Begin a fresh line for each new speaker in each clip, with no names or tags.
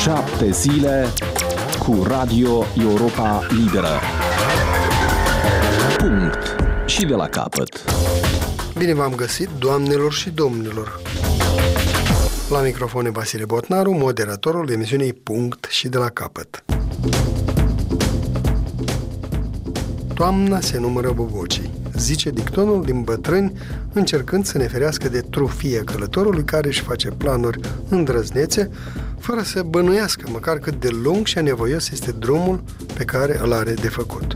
7 zile cu Radio Europa Liberă. Punct. Și de la capăt.
Bine v-am găsit, doamnelor și domnilor. La microfon e Vasile Botnaru, moderatorul emisiunii Punct și de la capăt. Toamna se numără bobocii, zice dictonul din bătrâni, încercând să ne ferească de trufie călătorului care își face planuri îndrăznețe, fără să bănuiască măcar cât de lung și anevoios este drumul pe care îl are de făcut.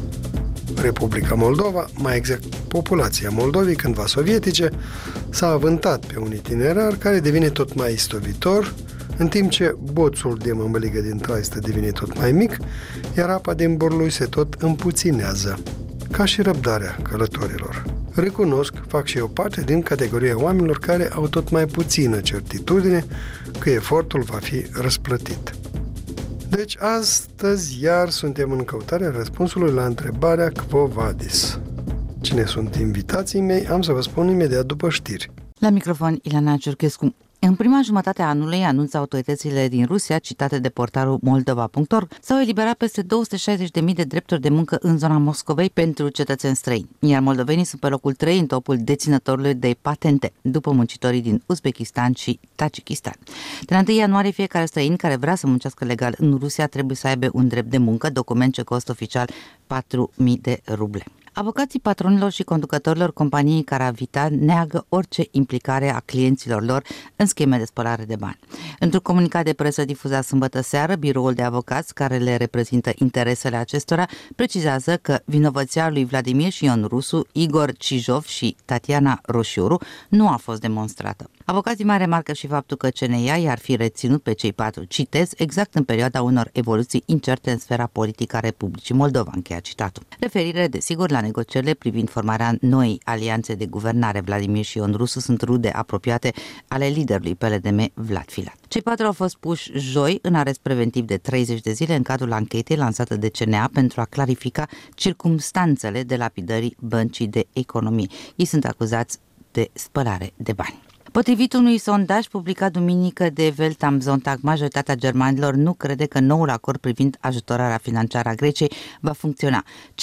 Republica Moldova, mai exact populația Moldovei cândva sovietice, s-a avântat pe un itinerar care devine tot mai istovitor, în timp ce boțul de mămăligă din traistă devine tot mai mic, iar apa din borlui se tot împuținează, ca și răbdarea călătorilor. Recunosc, fac și eu parte din categoria oamenilor care au tot mai puțină certitudine că efortul va fi răsplătit. Deci, astăzi iar suntem în căutarea răspunsului la întrebarea Quo vadis. Cine sunt invitații mei, am să vă spun imediat după știri.
La microfon, Ileana Ciurchescu. În prima jumătate a anului, anunță autoritățile din Rusia, citate de portalul Moldova.ro, s-au eliberat peste 260.000 de drepturi de muncă în zona Moscovei pentru cetățeni străini, iar moldovenii sunt pe locul 3 în topul deținătorului de patente, după muncitorii din Uzbekistan și Tajikistan. De la 1 ianuarie, fiecare străin care vrea să muncească legal în Rusia trebuie să aibă un drept de muncă, document ce costă oficial 4.000 de ruble. Avocații patronilor și conducătorilor companiei Caravita neagă orice implicare a clienților lor în scheme de spălare de bani. Într-un comunicat de presă difuzat sâmbătă seară, biroul de avocați care le reprezintă interesele acestora precizează că vinovăția lui Vladimir și Ion Rusu, Igor Cijov și Tatiana Roșiuru nu a fost demonstrată. Avocații mai remarcă și faptul că CNA i-ar fi reținut pe cei patru, citez, exact în perioada unor evoluții incerte în sfera politică a Republicii Moldova, încheia citatul. Referire, desigur, la negocierile privind formarea noii alianțe de guvernare. Vladimir și Ion Rusu sunt rude apropiate ale liderului PLDM, Vlad Filat. Cei patru au fost puși joi în arest preventiv de 30 de zile în cadrul anchetei lansată de CNA pentru a clarifica circumstanțele de lapidării Băncii de Economie. Ei sunt acuzați de spălare de bani. Potrivit unui sondaj publicat duminică de Welt am Sonntag, majoritatea germanilor nu crede că noul acord privind ajutorarea financiară a Greciei va funcționa.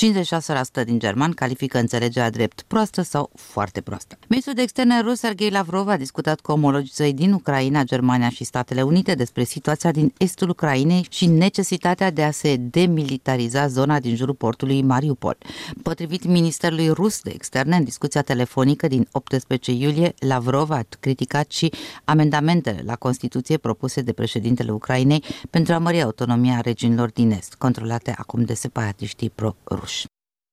56% din germani califică înțelegerea drept proastă sau foarte proastă. Ministrul de Externe rus Sergei Lavrov a discutat cu omologii săi din Ucraina, Germania și Statele Unite despre situația din estul Ucrainei și necesitatea de a se demilitariza zona din jurul portului Mariupol. Potrivit Ministerului Rus de Externe, în discuția telefonică din 18 iulie, Lavrov a criticat și amendamentele la Constituție propuse de președintele Ucrainei pentru a mări autonomia regiunilor din Est, controlate acum de separatiștii pro-ruși.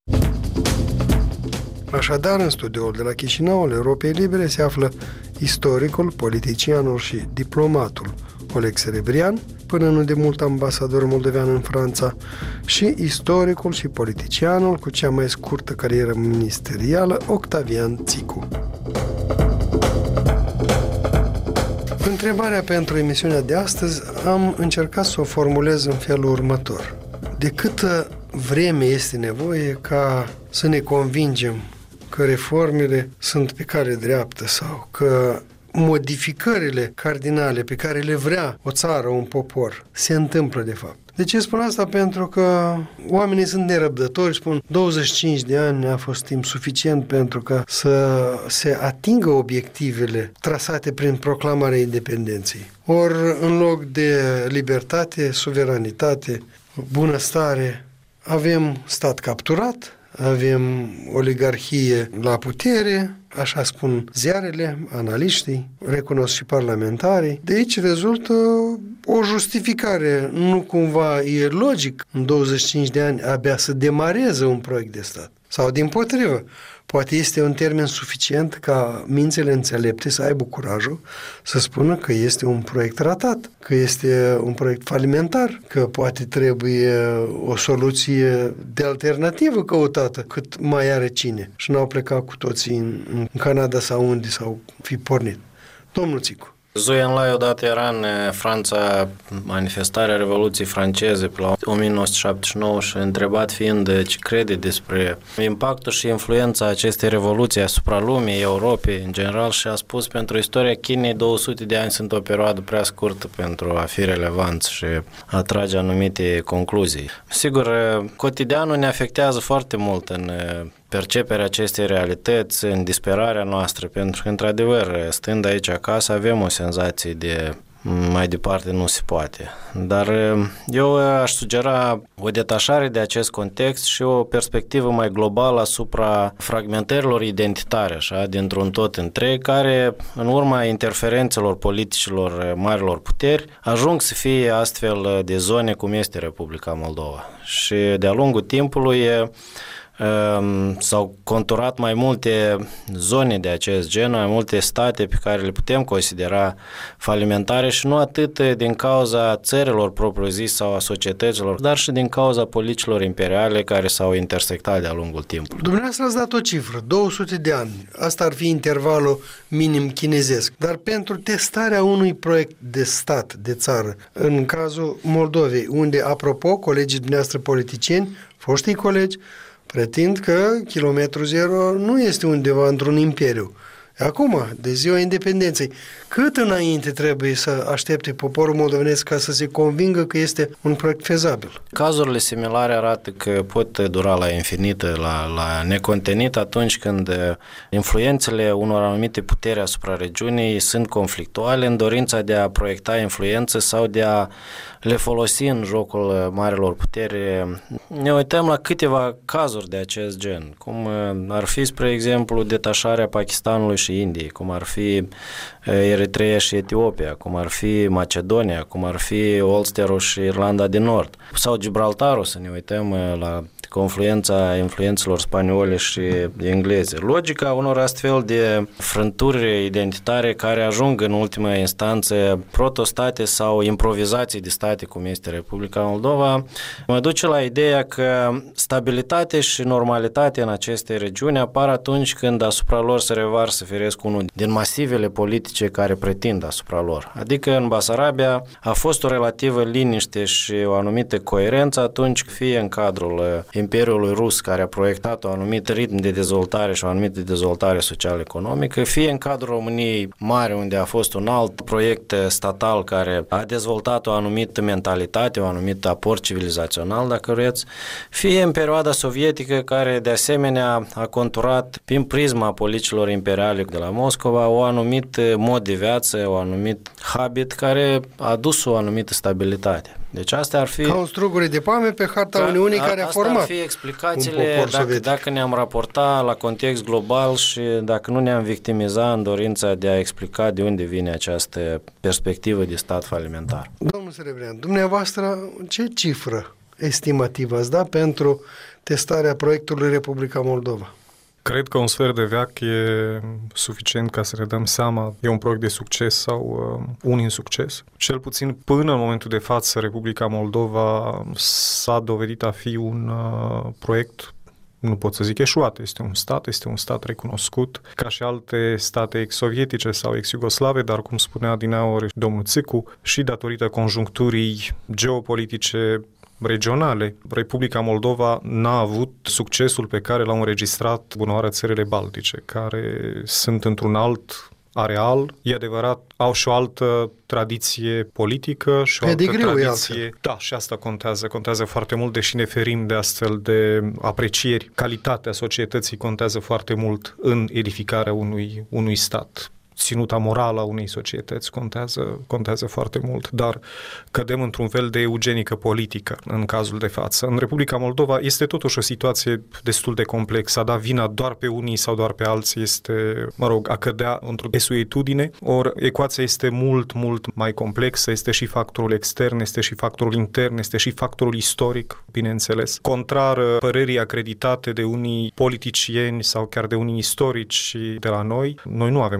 Așadar, în studioul de la Chișinău al Europei Libere se află istoricul, politicianul și diplomatul Oleg Serebrian, până nu de mult ambasador moldovean în Franța, și istoricul și politicianul cu cea mai scurtă carieră ministerială, Octavian Țicu. Întrebarea pentru emisiunea de astăzi am încercat să o formulez în felul următor. De câtă vreme este nevoie ca să ne convingem că reformele sunt pe cale dreaptă sau că modificările cardinale pe care le vrea o țară, un popor, se întâmplă de fapt? De ce spun asta? Pentru că oamenii sunt nerăbdători, spun 25 de ani a fost timp suficient pentru ca să se atingă obiectivele trasate prin proclamarea independenței. Ori în loc de libertate, suveranitate, bunăstare, avem stat capturat, avem oligarhie la putere, așa spun ziarele, analiștii, recunosc și parlamentarii. De aici rezultă o justificare. Nu cumva e logic în 25 de ani abia să demareze un proiect de stat. Sau dimpotrivă, poate este un termen suficient ca mințile înțelepte să aibă curajul să spună că este un proiect ratat, că este un proiect falimentar, că poate trebuie o soluție de alternativă căutată cât mai are cine. Și n-au plecat cu toții în Canada sau unde s-au fi pornit. Domnul Țicu.
Zuyen Lai odată era în Franța, manifestarea Revoluției franceze pe la 1979 și întrebat fiind ce crede despre impactul și influența acestei revoluții asupra lumii, Europei în general, și a spus: pentru istoria Chinei 200 de ani sunt o perioadă prea scurtă pentru a fi relevanți și a trage anumite concluzii. Sigur, cotidianul ne afectează foarte mult în perceperea acestei realități, în disperarea noastră, pentru că, într-adevăr, stând aici acasă, avem o senzație de mai departe nu se poate. Dar eu aș sugera o detașare de acest context și o perspectivă mai globală asupra fragmentărilor identitare, așa, dintr-un tot întreg, care, în urma interferențelor politicilor marilor puteri, ajung să fie astfel de zone cum este Republica Moldova. Și de-a lungul timpului s-au conturat mai multe zone de acest gen, mai multe state pe care le putem considera falimentare și nu atât din cauza țărilor propriu-zis sau a societăților, dar și din cauza politicilor imperiale care s-au intersectat de-a lungul timpului.
Dumneavoastră ați dat o cifră, 200 de ani. Asta ar fi intervalul minim chinezesc. Dar pentru testarea unui proiect de stat, de țară, în cazul Moldovei, unde, apropo, colegii dumneavoastră politicieni, foștii colegi, pretind că kilometru zero nu este undeva într-un imperiu. Acum, de ziua independenței, cât înainte trebuie să aștepte poporul moldovenesc ca să se convingă că este un proiect fezabil?
Cazurile similare arată că pot dura la infinit, la necontenit, atunci când influențele unor anumite puteri asupra regiunii sunt conflictuale în dorința de a proiecta influență sau de a le folosi în jocul marilor puteri. Ne uităm la câteva cazuri de acest gen, cum ar fi, spre exemplu, detașarea Pakistanului și Indiei, cum ar fi Eritreea și Etiopia, cum ar fi Macedonia, cum ar fi Ulsterul și Irlanda de Nord, sau Gibraltarul, să ne uităm la confluența influențelor spaniole și engleze. Logica unor astfel de frânturi identitare care ajung în ultima instanță protostate sau improvizații de state, cum este Republica Moldova, mă duce la ideea că stabilitate și normalitate în aceste regiuni apar atunci când asupra lor se revarsă, firesc, unul din masivele politice care pretind asupra lor. Adică în Basarabia a fost o relativă liniște și o anumită coerență atunci, fie în cadrul Imperiului Rus, care a proiectat un anumit ritm de dezvoltare și o anumită dezvoltare social-economică, fie în cadrul României Mare, unde a fost un alt proiect statal care a dezvoltat o anumită mentalitate, un anumit aport civilizațional, dacă vreți, fie în perioada sovietică, care de asemenea a conturat prin prisma politicilor imperiale de la Moscova o anumit mod de viață, un anumit habit care a dus o anumită stabilitate. Deci astea ar fi...
Ca un strugure de pame pe harta Uniunii care a format.
Asta ar fi explicațiile dacă ne-am raporta la context global și dacă nu ne-am victimiza în dorința de a explica de unde vine această perspectivă de stat falimentar.
Domnul Serebrean, dumneavoastră ce cifră estimativă ați da pentru testarea proiectului Republica Moldova?
Cred că un sfert de veac e suficient ca să ne dăm seama e un proiect de succes sau un insucces. Cel puțin până în momentul de față, Republica Moldova s-a dovedit a fi un proiect, nu pot să zic eșuat, este un stat recunoscut, ca și alte state ex-sovietice sau ex-iugoslave, dar cum spunea adineauri domnul Țicu, și datorită conjuncturii geopolitice regionale, Republica Moldova n-a avut succesul pe care l-au înregistrat bunoară țările baltice, care sunt într-un alt areal, e adevărat, au și o altă tradiție politică și o altă tradiție. Da, și asta contează foarte mult, deși ne ferim de astfel de aprecieri. Calitatea societății contează foarte mult în edificarea unui stat. Ținuta morală a unei societăți contează foarte mult, dar cădem într-un fel de eugenică politică în cazul de față. În Republica Moldova este totuși o situație destul de complexă. A da vina doar pe unii sau doar pe alții este, a cădea într-o desuetudine, ori ecuația este mult, mult mai complexă, este și factorul extern, este și factorul intern, este și factorul istoric, bineînțeles. Contrar părerii acreditate de unii politicieni sau chiar de unii istorici de la noi nu avem o tradiție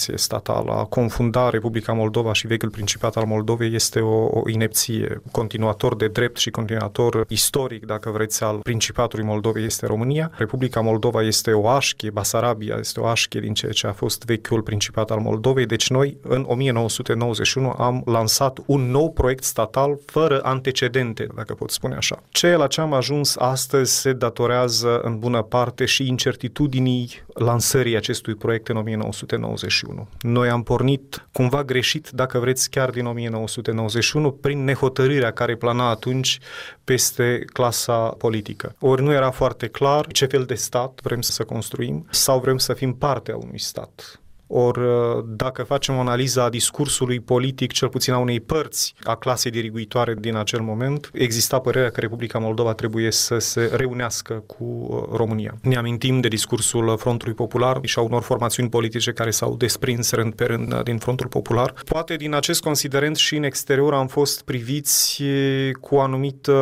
instituție statală. A confunda Republica Moldova și vechiul Principat al Moldovei este o inepție. Continuator de drept și continuator istoric, dacă vreți, al Principatului Moldovei este România. Republica Moldova este o așchie, Basarabia este o așchie din ceea ce a fost vechiul Principat al Moldovei. Deci noi, în 1991, am lansat un nou proiect statal fără antecedente, dacă pot spune așa. Ceea la ce am ajuns astăzi se datorează în bună parte și incertitudinii lansării acestui proiect în 1991. Noi am pornit cumva greșit, dacă vreți, chiar din 1991, prin nehotărârea care plana atunci peste clasa politică. Ori nu era foarte clar ce fel de stat vrem să construim sau vrem să fim parte a unui stat. Ori dacă facem o analiză a discursului politic, cel puțin a unei părți a clasei diriguitoare din acel moment, exista părerea că Republica Moldova trebuie să se reunească cu România. Ne amintim de discursul Frontului Popular și a unor formațiuni politice care s-au desprins rând pe rând din Frontul Popular. Poate din acest considerent și în exterior am fost priviți cu o anumită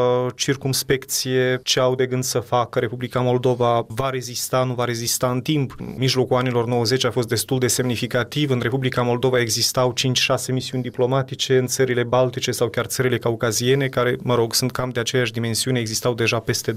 circumspecție ce au de gând să facă. Republica Moldova va rezista, nu va rezista în timp. În mijlocul anilor 90 a fost destul de semnificativ. În Republica Moldova existau 5-6 misiuni diplomatice în țările baltice sau chiar țările caucaziene, care, sunt cam de aceeași dimensiune. Existau deja peste 20-25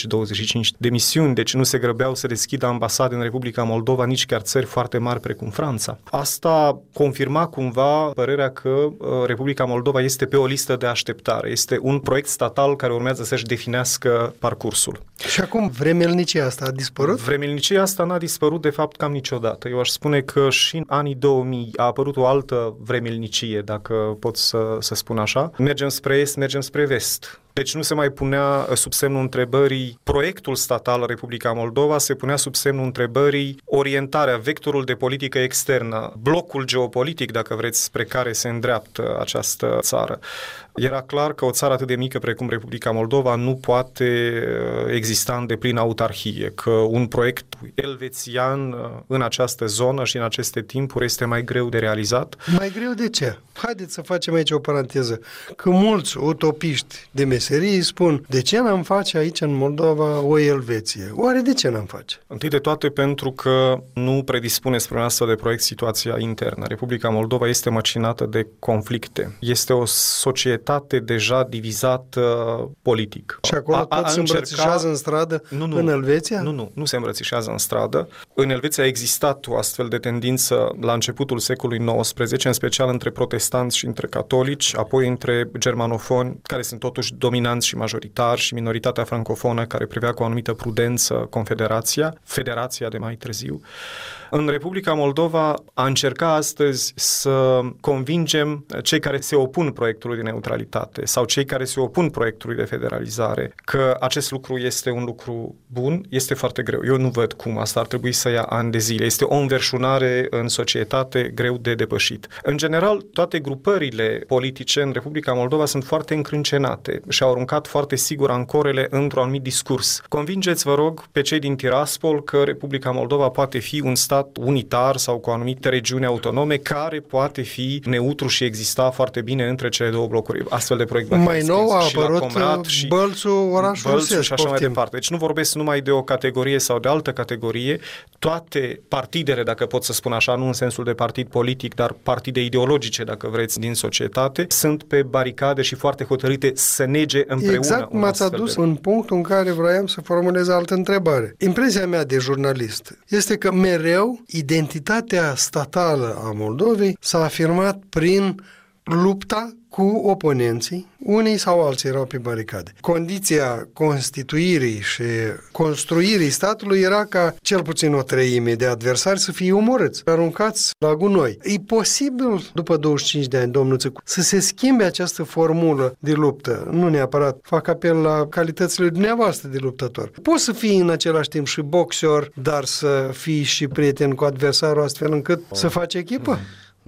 de misiuni, deci nu se grăbeau să deschidă ambasade în Republica Moldova, nici chiar țări foarte mari precum Franța. Asta confirma cumva părerea că Republica Moldova este pe o listă de așteptare. Este un proiect statal care urmează să-și definească parcursul.
Și acum vremelnicia asta a dispărut?
Vremelnicia asta n-a dispărut de fapt cam niciodată. Eu aș spune că și în anii 2000 a apărut o altă vremelnicie, dacă pot să spun așa. Mergem spre est, mergem spre vest. Deci nu se mai punea sub semnul întrebării proiectul statal Republica Moldova, se punea sub semnul întrebării orientarea, vectorul de politică externă, blocul geopolitic, dacă vreți, spre care se îndreaptă această țară. Era clar că o țară atât de mică precum Republica Moldova nu poate exista în deplină autarhie, că un proiect elvețian în această zonă și în aceste timpuri este mai greu de realizat.
Mai greu de ce? Haideți să facem aici o paranteză. Că mulți utopiști de meserii spun, de ce n-am face aici în Moldova o Elveție? Oare de ce n-am face?
Întâi de toate pentru că nu predispune spre un astfel de proiect situația internă. Republica Moldova este măcinată de conflicte. Este o societate deja divizată politic.
Și acolo tot se îmbrățișează în stradă în Elveția?
Nu se îmbrățișează în stradă. În Elveția a existat o astfel de tendință la începutul secolului XIX, în special între protestanți și între catolici, apoi între germanofoni, care sunt totuși dominanți și majoritari, și minoritatea francofonă, care privea cu o anumită prudență Federația de mai târziu. În Republica Moldova a încercat astăzi să convingem cei care se opun proiectului de neutralitate sau cei care se opun proiectului de federalizare că acest lucru este un lucru bun, este foarte greu. Eu nu văd cum asta ar trebui să ia ani de zile. Este o înverșunare în societate greu de depășit. În general, toate grupările politice în Republica Moldova sunt foarte încrâncenate și au aruncat foarte sigur ancorele într-un anumit discurs. Convingeți, vă rog, pe cei din Tiraspol că Republica Moldova poate fi un stat unitar sau cu anumite regiuni autonome care poate fi neutru și exista foarte bine între cele două blocuri. Astfel de proiect
mai nou a apărut Bălțul, orașul Rusesc,
și așa mai departe. Deci nu vorbesc numai de o categorie sau de altă categorie. Toate partidele, dacă pot să spun așa, nu în sensul de partid politic, dar partide ideologice, dacă vreți, din societate, sunt pe baricade și foarte hotărâte să nege împreună.
Exact, m-ați adus în punctul în care vroiam să formulez altă întrebare. Impresia mea de jurnalist este că mereu identitatea statală a Moldovei s-a afirmat prin lupta cu oponenții, unii sau alții erau pe baricade. Condiția constituirii și construirii statului era ca cel puțin o treime de adversari să fie omorâți, aruncați la gunoi. E posibil, după 25 de ani, domnul Țăcu, să se schimbe această formulă de luptă? Nu neapărat fac apel la calitățile dumneavoastră de luptător. Poți să fii în același timp și boxer, dar să fii și prieten cu adversarul astfel încât să faci echipă?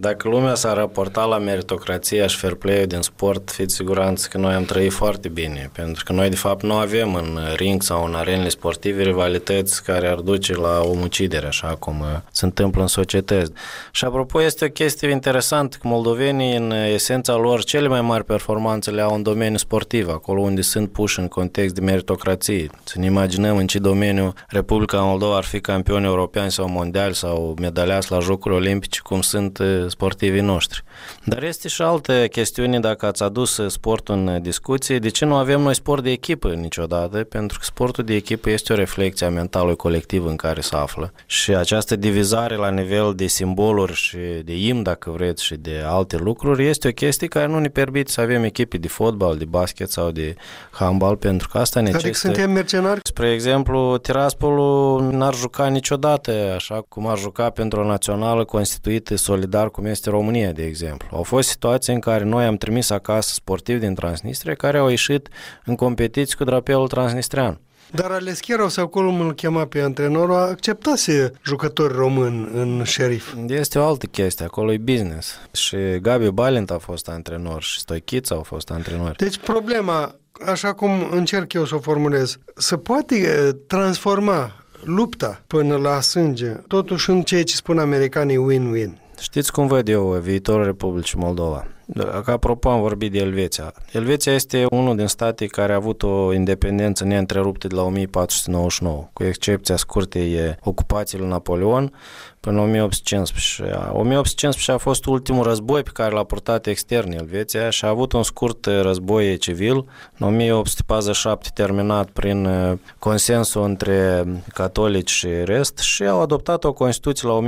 Dacă lumea s-a raportat la meritocrația și fair play din sport, fiți siguranți că noi am trăit foarte bine, pentru că noi de fapt nu avem în ring sau în arenele sportive rivalități care ar duce la omucidere, așa cum se întâmplă în societăți. Și apropo, este o chestie interesantă că moldovenii în esența lor cele mai mari performanțe le au în domeniul sportiv, acolo unde sunt puși în context de meritocrație. Să ne imaginăm în ce domeniu Republica Moldova ar fi campioni europeani sau mondiali sau medaliați la Jocuri Olimpice, cum sunt sportivii noștri. Dar este și altă chestiune, dacă ați adus sportul în discuție, de ce nu avem noi sport de echipă niciodată? Pentru că sportul de echipă este o reflecție a mentalului colectiv în care se află. Și această divizare la nivel de simboluri și de imn, dacă vreți, și de alte lucruri, este o chestie care nu ne permite să avem echipe de fotbal, de basket sau de handbal, pentru că asta necesită...
Adică suntem mercenari?
Spre exemplu, Tiraspolul n-ar juca niciodată așa cum ar juca pentru o națională constituită solidar cum este România, de exemplu. Au fost situații în care noi am trimis acasă sportivi din Transnistria care au ieșit în competiții cu drapelul transnistrean.
Dar Aleschierau sau cum îl chema pe antrenorul acceptase jucători români în Șerif.
Este o altă chestie, acolo e business. Și Gabi Balint a fost antrenor și Stoichița au fost antrenori.
Deci problema, așa cum încerc eu să o formulez, se poate transforma lupta până la sânge, totuși în ceea ce spun americanii win-win.
Știți cum văd eu viitorul Republicii Moldova? Că apropo am vorbit de Elveția. Elveția este unul din state care a avut o independență neîntreruptă de la 1499, cu excepția scurtei ocupației lui Napoleon până în 1815. 1815 a fost ultimul război pe care l-a purtat extern Elveția și a avut un scurt război civil, în 1847 terminat prin consensul între catolici și rest și au adoptat o Constituție la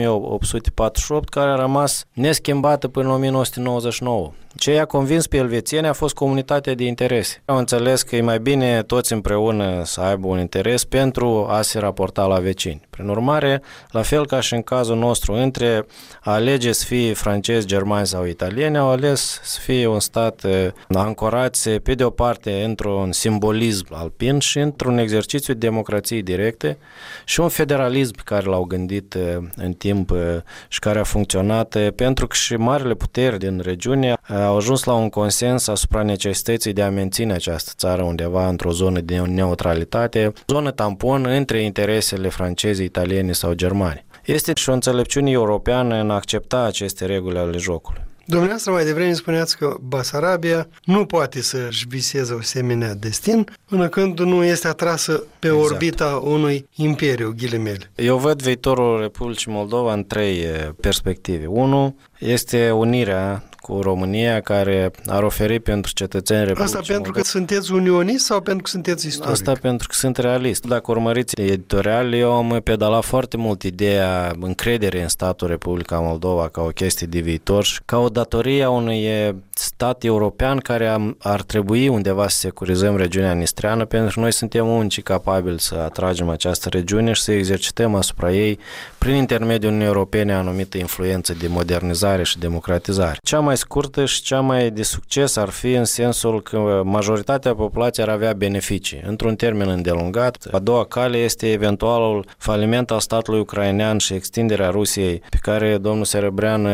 1848 care a rămas neschimbată până în 1999. Ce i-a convins pe elvețieni a fost comunitatea de interese. Au înțeles că e mai bine toți împreună să aibă un interes pentru a se raporta la vecini. Prin urmare, la fel ca și în cazul nostru, între a alege să fie francezi, germani sau italieni, au ales să fie un stat ancorat pe de o parte într-un simbolism alpin și într-un exercițiu de democrație directe și un federalism pe care l-au gândit în timp și care a funcționat pentru că și marile puteri din regiune au ajuns la un consens asupra necesității de a menține această țară undeva într-o zonă de neutralitate, zonă tampon între interesele franceze, italiene sau germane. Este și o înțelepciune europeană în a accepta aceste reguli ale jocului.
Dumneavoastră mai devreme spuneați că Basarabia nu poate să-și viseze o asemenea destin până când nu este atrasă pe orbita unui imperiu, ghilimele.
Eu văd viitorul Republicii Moldova în trei perspective. Unu este unirea cu România, care ar oferi pentru cetățenii Republicii
Asta pentru
Moldova.
că sunteți unionist sau pentru că sunteți istoric?
Asta pentru că sunt realist. Dacă urmăriți editorial, eu am pedalat foarte mult ideea încredere în statul Republica Moldova ca o chestie de viitor și ca o datorie a unui stat european care ar trebui undeva să securizăm regiunea nistreană, pentru că noi suntem unicii capabili să atragem această regiune și să exercităm asupra ei prin intermediul Uniunii Europene anumită influență de modernizare și democratizare. Cea mai scurtă și cea mai de succes ar fi în sensul că majoritatea populației ar avea beneficii într-un termen îndelungat. A doua cale este eventualul faliment al statului ucrainean și extinderea Rusiei, pe care domnul Serebrean,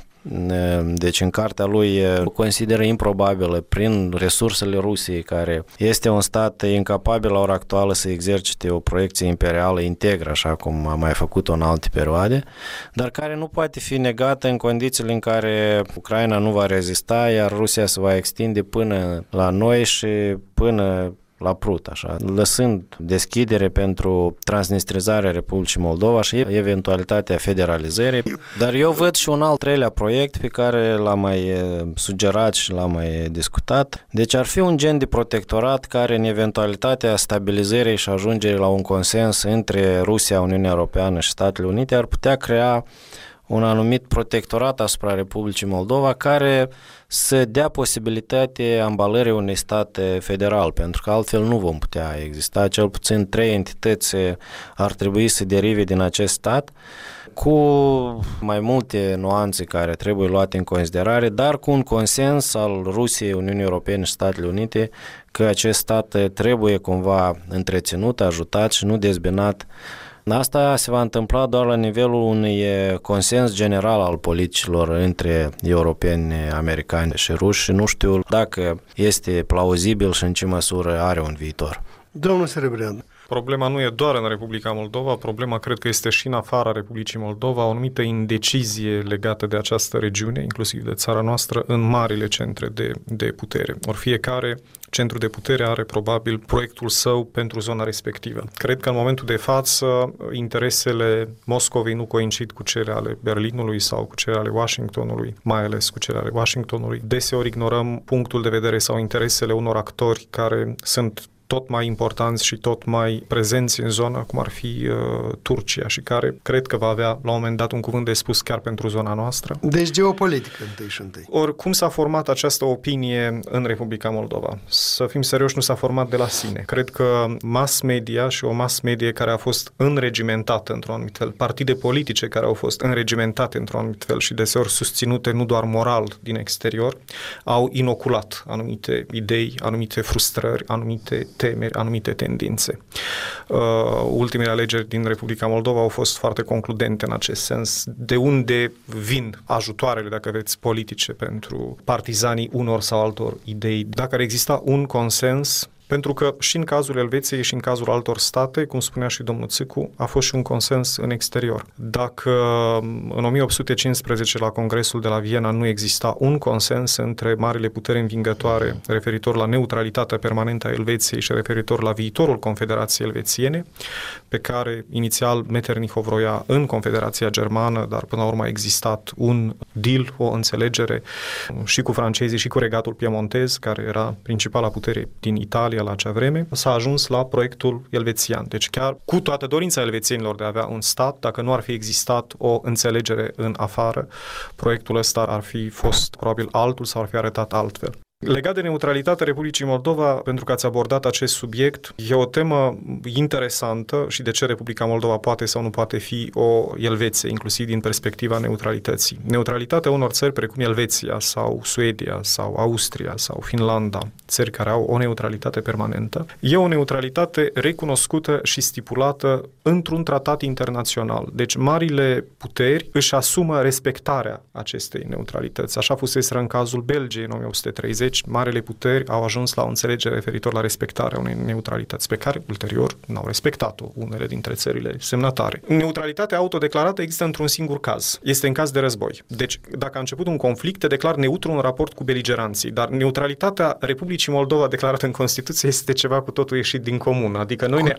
deci în cartea lui, o consideră improbabilă prin resursele Rusiei, care este un stat incapabil la ora actuală să exercite o proiecție imperială integră, așa cum a mai făcut-o în alte perioade, dar care nu poate fi negată în condițiile în care Ucraina nu va rezista, iar Rusia se va extinde până la noi și până la Prut, așa, lăsând deschidere pentru transnistrizarea Republicii Moldova și eventualitatea federalizării. Dar eu văd și un al treilea proiect pe care l-am mai sugerat și l-am mai discutat. Deci ar fi un gen de protectorat care, în eventualitatea stabilizării și ajungerii la un consens între Rusia, Uniunea Europeană și Statele Unite, ar putea crea un anumit protectorat asupra Republicii Moldova care să dea posibilitate ambalării unui stat federal, pentru că altfel nu vom putea exista. Cel puțin 3 entități ar trebui să derive din acest stat, cu mai multe nuanțe care trebuie luate în considerare, dar cu un consens al Rusiei, Uniunii Europene și Statele Unite că acest stat trebuie cumva întreținut, ajutat și nu dezbinat Asta se va întâmpla doar la nivelul unui consens general al politicilor între europeni, americani și ruși și nu știu dacă este plauzibil și în ce măsură are un viitor.
Domnul Serebreanu.
Problema nu e doar în Republica Moldova, problema cred că este și în afara Republicii Moldova, o anumită indecizie legată de această regiune, inclusiv de țara noastră, în marile centre de putere. Ori fiecare centru de putere are probabil proiectul său pentru zona respectivă. Cred că în momentul de față interesele Moscovei nu coincid cu cele ale Berlinului sau cu cele ale Washingtonului, mai ales cu cele ale Washingtonului. Deseori ignorăm punctul de vedere sau interesele unor actori care sunt tot mai importanți și tot mai prezenți în zonă, cum ar fi Turcia, și care cred că va avea la un moment dat un cuvânt de spus chiar pentru zona noastră.
Deci geopolitică întâi și întâi.
Ori cum s-a format această opinie în Republica Moldova? Să fim serioși, nu s-a format de la sine. Cred că mass media și o mass media care a fost înregimentată într-un anumit fel, partide politice care au fost înregimentate într-un anumit fel și deseori susținute nu doar moral din exterior, au inoculat anumite idei, anumite frustrări, anumite temeri, anumite tendințe. Ultimele alegeri din Republica Moldova au fost foarte concludente în acest sens. De unde vin ajutoarele, dacă vreți, politice pentru partizanii unor sau altor idei? Dacă ar exista un consens, pentru că și în cazul Elveției și în cazul altor state, cum spunea și domnul Țicu, a fost și un consens în exterior. Dacă în 1815 la Congresul de la Viena nu exista un consens între marile puteri învingătoare referitor la neutralitatea permanentă a Elveției și referitor la viitorul Confederației Elvețiene, pe care inițial Metternich o vroia în Confederația Germană, dar până la urmă a existat un deal, o înțelegere și cu francezii și cu regatul piemontez, care era principala putere din Italia la acea vreme, s-a ajuns la proiectul elvețian. Deci chiar cu toată dorința elvețienilor de a avea un stat, dacă nu ar fi existat o înțelegere în afară, proiectul ăsta ar fi fost probabil altul sau ar fi arătat altfel. Legat de neutralitatea Republicii Moldova, pentru că ați abordat acest subiect, e o temă interesantă și de ce Republica Moldova poate sau nu poate fi o Elveție, inclusiv din perspectiva neutralității. Neutralitatea unor țări precum Elveția sau Suedia sau Austria sau Finlanda, țări care au o neutralitate permanentă, e o neutralitate recunoscută și stipulată într-un tratat internațional. Deci marile puteri își asumă respectarea acestei neutralități. Așa fusese în cazul Belgiei în 1830, marele puteri au ajuns la o înțelegere referitor la respectarea unei neutralități, pe care ulterior n-au respectat-o unele dintre țările semnatare. Neutralitatea autodeclarată există într-un singur caz. Este în caz de război. Deci, dacă a început un conflict, te declar neutru în raport cu beligeranții, dar neutralitatea Republicii Moldova declarată în Constituție este ceva cu totul ieșit din comun. Adică noi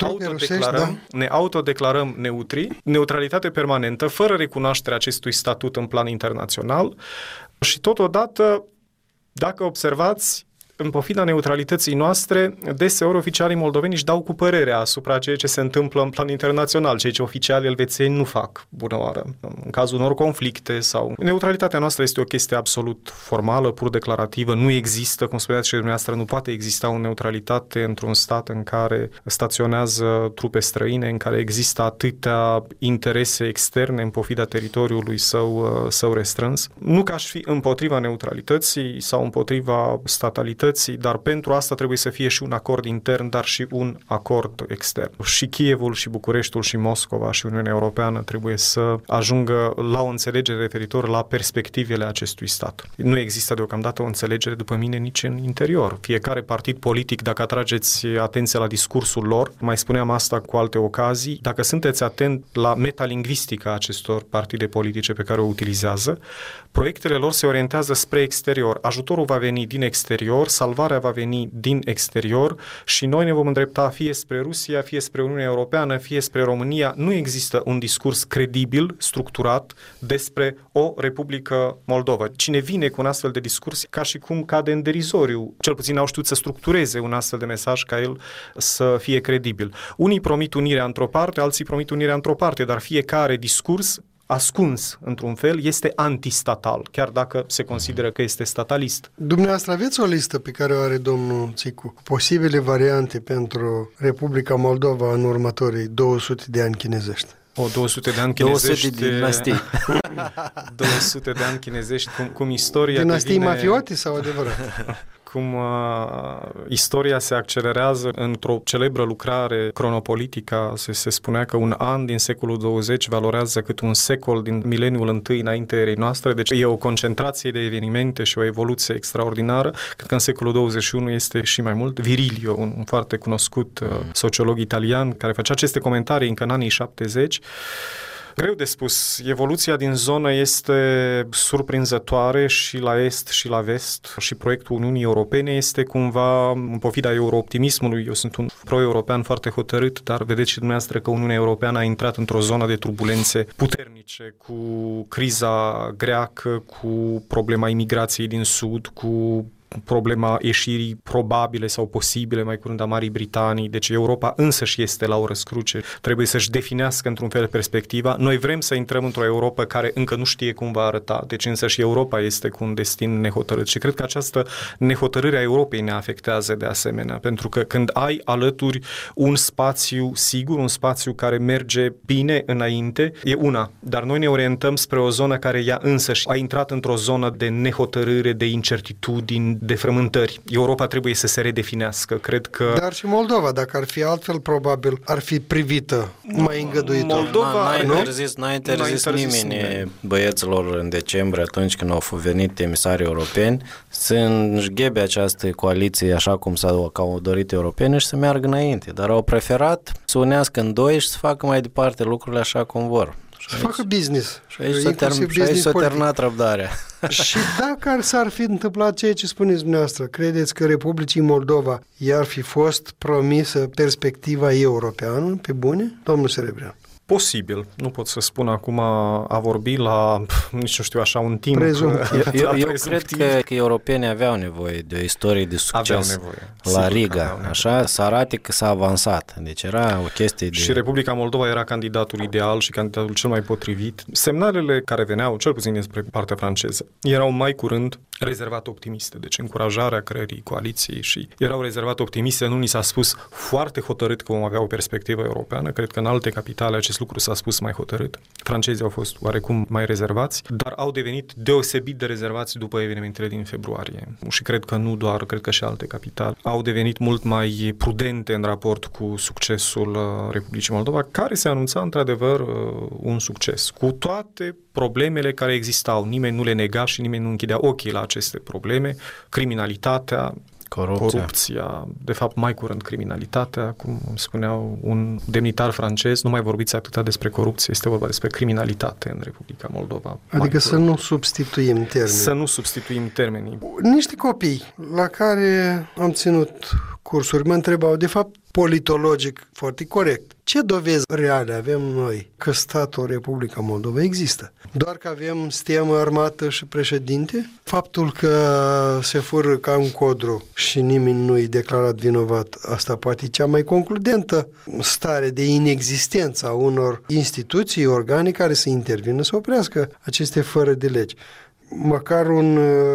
ne autodeclarăm neutri, neutralitate permanentă, fără recunoașterea acestui statut în plan internațional și totodată, dacă observați, în pofida neutralității noastre, deseori oficialii moldoveni își dau cu părerea asupra ceea ce se întâmplă în plan internațional, ceea ce oficialii elvețieni nu fac, bună oară. În cazul unor conflicte sau... Neutralitatea noastră este o chestie absolut formală, pur declarativă, nu există, cum spuneați și dumneavoastră, nu poate exista o neutralitate într-un stat în care staționează trupe străine, în care există atâtea interese externe în pofida teritoriului său restrâns. Nu că aș fi împotriva neutralității sau împotriva statalității, dar pentru asta trebuie să fie și un acord intern, dar și un acord extern. Și Kievul, și Bucureștiul, și Moscova, și Uniunea Europeană trebuie să ajungă la o înțelegere referitor la perspectivele acestui stat. Nu există deocamdată o înțelegere, după mine, nici în interior. Fiecare partid politic, dacă atrageți atenția la discursul lor, mai spuneam asta cu alte ocazii, dacă sunteți atent la metalingvistica acestor partide politice pe care o utilizează, proiectele lor se orientează spre exterior. Ajutorul va veni din exterior, salvarea va veni din exterior și noi ne vom îndrepta fie spre Rusia, fie spre Uniunea Europeană, fie spre România. Nu există un discurs credibil, structurat despre o Republică Moldova. Cine vine cu un astfel de discurs, ca și cum cade în derizoriu, cel puțin au știut să structureze un astfel de mesaj ca el să fie credibil. Unii promit unirea într-o parte, alții promit unirea într-o parte, dar fiecare discurs ascuns, într-un fel, este antistatal, chiar dacă se consideră că este statalist.
Dumneavoastră aveți o listă pe care o are domnul Țicu, posibile variante pentru Republica Moldova în următorii 200 de ani chinezești?
200 de ani chinezești.
200 de dinastii.
200 de ani chinezești, cum istoria
dinastii
devine...
mafiote sau adevărat?
cum istoria se accelerează într-o celebră lucrare cronopolitică. Se spunea că un an din secolul 20 valorează cât un secol din mileniul I înainte erei noastre, deci e o concentrație de evenimente și o evoluție extraordinară. Cred că în secolul 21 este și mai mult. Virilio, un foarte cunoscut sociolog italian, care făcea aceste comentarii încă în anii 70. Greu de spus. Evoluția din zonă este surprinzătoare și la est și la vest și proiectul Uniunii Europene este cumva, în pofida eurooptimismului, eu sunt un pro-european foarte hotărât, dar vedeți și dumneavoastră că Uniunea Europeană a intrat într-o zonă de turbulențe puternice, cu criza greacă, cu problema imigrației din sud, cu problema ieșirii probabile sau posibile mai curând a Marii Britanii. Deci Europa însăși este la o răscruce. Trebuie să-și definească într-un fel perspectiva. Noi vrem să intrăm într-o Europa care încă nu știe cum va arăta. Deci însăși Europa este cu un destin nehotărât. Și cred că această nehotărâre a Europei ne afectează de asemenea. Pentru că când ai alături un spațiu sigur, un spațiu care merge bine înainte, e una. Dar noi ne orientăm spre o zonă care ea însăși a intrat într-o zonă de nehotărâre, de incertitudini, de frământări. Europa trebuie să se redefinească. Cred că... Dar
și Moldova, dacă ar fi altfel, probabil ar fi privită mai îngăduitor.
Moldova n-a interzis nimeni băieților în decembrie, atunci când au venit emisarii europeni, să înșghebe această coaliție așa cum s-au dorit europene și să meargă înainte. Dar au preferat să unească în doi și să facă mai departe lucrurile așa cum vor.
Să facă business.
Și aici s-a terminat răbdarea.
Și dacă s-ar fi întâmplat ceea ce spuneți dumneavoastră, credeți că Republicii Moldova i-ar fi fost promisă perspectiva europeană, pe bune, domnul Serebrean?
Posibil. Nu pot să spun acum a vorbi la, nici nu știu, așa un timp.
Eu cred că europenii aveau nevoie de o istorie de succes la Riga, așa, să arate că s-a avansat. Deci era o chestie de...
Și Republica Moldova era candidatul ideal și candidatul cel mai potrivit. Semnalele care veneau, cel puțin despre partea franceză, erau mai curând rezervate optimiste, deci încurajarea creării coaliției și erau rezervate optimiste. Nu ni s-a spus foarte hotărât că vom avea o perspectivă europeană. Cred că în alte capitale acest lucru s-a spus mai hotărât. Francezii au fost oarecum mai rezervați, dar au devenit deosebit de rezervați după evenimentele din februarie. Și cred că nu doar, cred că și alte capitale au devenit mult mai prudente în raport cu succesul Republicii Moldova, care se anunța într-adevăr un succes. Cu toate problemele care existau, nimeni nu le nega și nimeni nu închidea ochii la aceste probleme, criminalitatea, corupția, de fapt mai curând criminalitatea, cum spuneau un demnitar francez, nu mai vorbiți atâta despre corupție, este vorba despre criminalitate în Republica Moldova.
Adică să nu substituim termenii.
Să nu substituim termenii.
Niște copii la care am ținut cursuri mă întrebau, de fapt, politologic foarte corect, ce dovezi reale avem noi că statul Republica Moldova există? Doar că avem stemă, armată și președinte? Faptul că se fură ca un codru și nimeni nu-i declarat vinovat, asta poate e cea mai concludentă stare de inexistență a unor instituții, organe care să intervină să oprească aceste fără de legi. Măcar un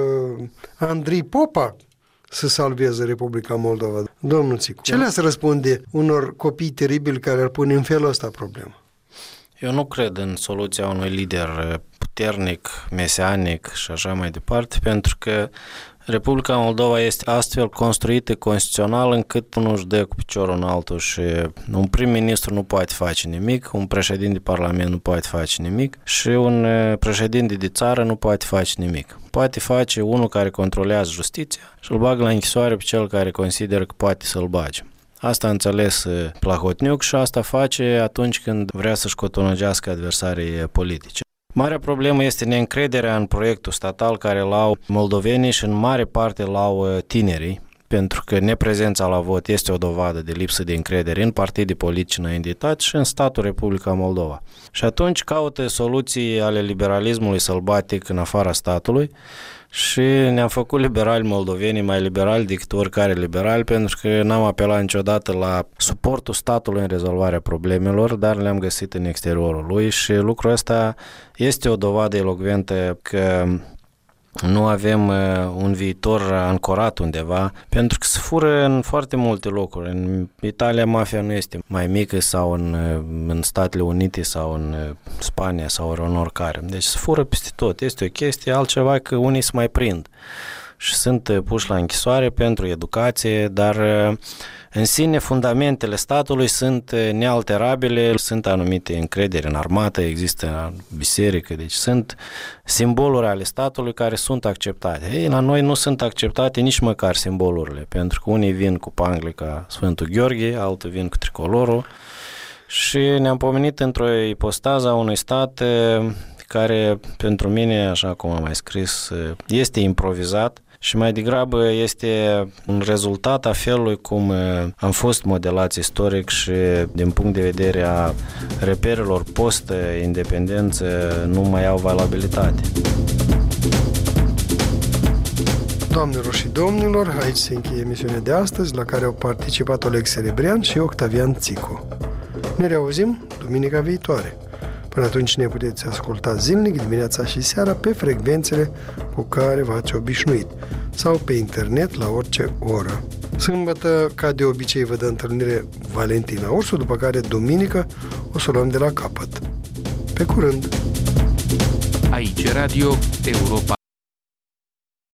Andrei Popa să salveze Republica Moldova. Domnul Țicu, ce le-ați răspunde unor copii teribili care ar pune în felul ăsta problemă?
Eu nu cred în soluția unui lider puternic, mesianic și așa mai departe, pentru că Republica Moldova este astfel construită constituțional încât unul își dă cu piciorul în altul și un prim-ministru nu poate face nimic, un președinte de parlament nu poate face nimic și un președinte de țară nu poate face nimic. Poate face unul care controlează justiția și îl bagă la închisoare pe cel care consideră că poate să-l bage. Asta a înțeles Plahotniuc și asta face atunci când vrea să-și cotonogească adversarii politici. Marea problemă este neîncrederea în proiectul statal care l-au moldovenii și în mare parte l-au tinerii, pentru că neprezența la vot este o dovadă de lipsă de încredere în partide politice înaintitate și în statul Republica Moldova. Și atunci caută soluții ale liberalismului sălbatic în afara statului și ne-am făcut liberali moldovenii mai liberali decât oricare liberali, pentru că n-am apelat niciodată la suportul statului în rezolvarea problemelor, dar le-am găsit în exteriorul lui și lucrul ăsta este o dovadă elocventă că nu avem un viitor ancorat undeva, pentru că se fură în foarte multe locuri. În Italia mafia nu este mai mică sau în Statele Unite sau în Spania sau în oricare. Deci se fură peste tot. Este o chestie altceva că unii se mai prind. și sunt puși la închisoare pentru educație, dar în sine fundamentele statului sunt nealterabile, sunt anumite încrederi în armată, există biserică, deci sunt simboluri ale statului care sunt acceptate. Ei, la noi nu sunt acceptate nici măcar simbolurile, pentru că unii vin cu panglica Sfântul Gheorghe, alții vin cu tricolorul și ne-am pomenit într-o ipostază a unui stat care pentru mine, așa cum am mai scris, este improvizat și mai degrabă este un rezultat a felului cum am fost modelați istoric și din punct de vedere a reperelor post-independență nu mai au valabilitate.
Doamnelor și domnilor, aici se încheie emisiunea de astăzi, la care au participat Oleg Serebrian și Octavian Țicu. Ne reauzim duminica viitoare. Până atunci ne puteți asculta zilnic, dimineața și seara, pe frecvențele cu care v-ați obișnuit sau pe internet la orice oră. Sâmbătă, ca de obicei, vă dă întâlnire Valentina Ursu, după care duminică o să o luăm de la capăt. Pe curând!
Aici Radio Europa.